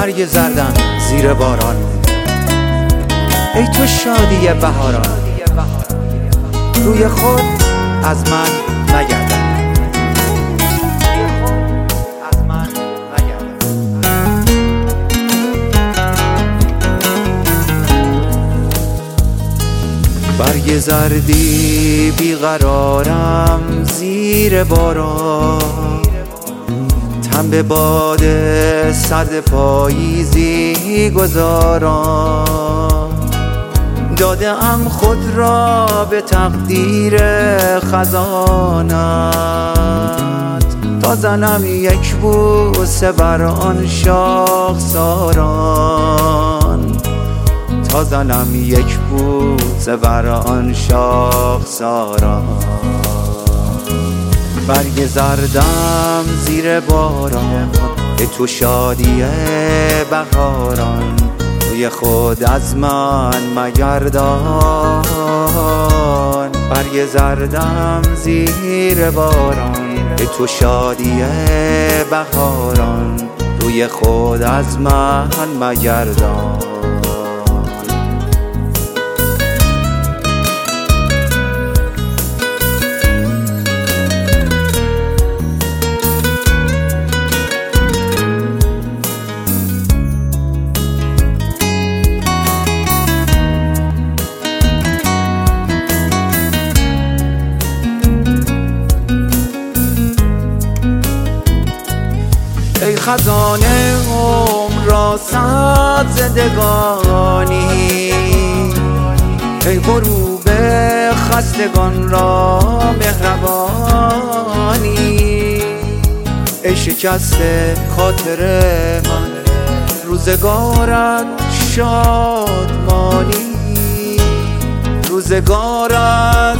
برگ زردم زیر باران، ای تو شادی بهاران، روی خود از من نگردان. برگ زردی بیقرارم زیر باران، تن به باد سرد پاییزی گذاران. داده‌ام خود را به تقدیر خزانت، تا زنم یک بوسه بر آن شاخساران، تا زنم یک بوسه بر آن شاخساران. برگ زردم زیر باران، ای تو شادی بهاران، روی خود از من مگردان. برگ زردم زیر باران، ای تو شادی بهاران، روی خود از من مگردان. ای خزانه عمر را صد زندگانی، ای غروب خستگان را مهربانی. ای شکسته خاطر من روزگارت شادمانی، روزگارت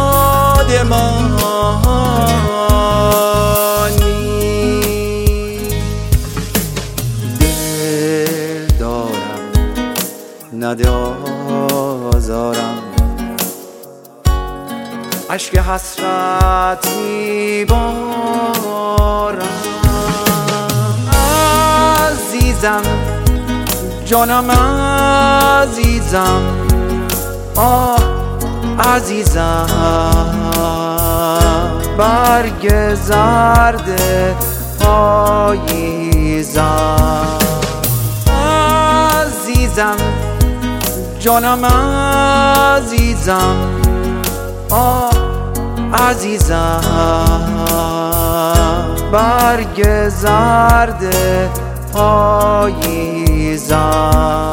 شادمانی. نده آزارم، اشک حسرت میبارم. عزیزم جانم عزیزم، آه عزیزم. برگ زرد پاییزم، عزیزم جانم عزیزم، آه عزیزم. برگ زرد پاییزم.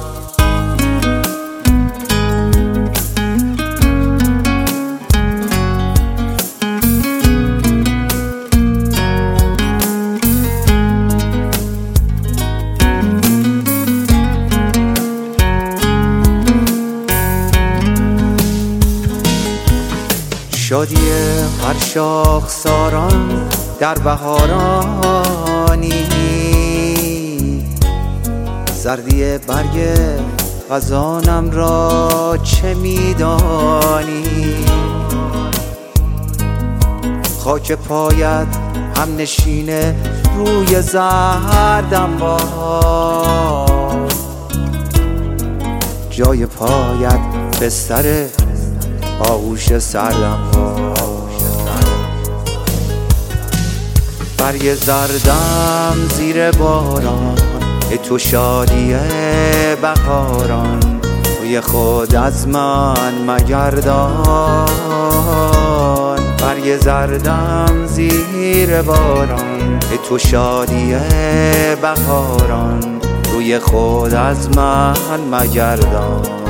شادی هر شاخساران در بهارانی، زردی برگ خزانم را چه میدانی. خاک پایت هم نشینه روی زردم باد، جای پایت بستر آغوش سردم باد. برگ زردم زیر باران، ای تو شادی بهاران، روی خود از من مگردان. برگ زردم زیر باران، ای تو شادی بهاران، روی خود از من مگردان.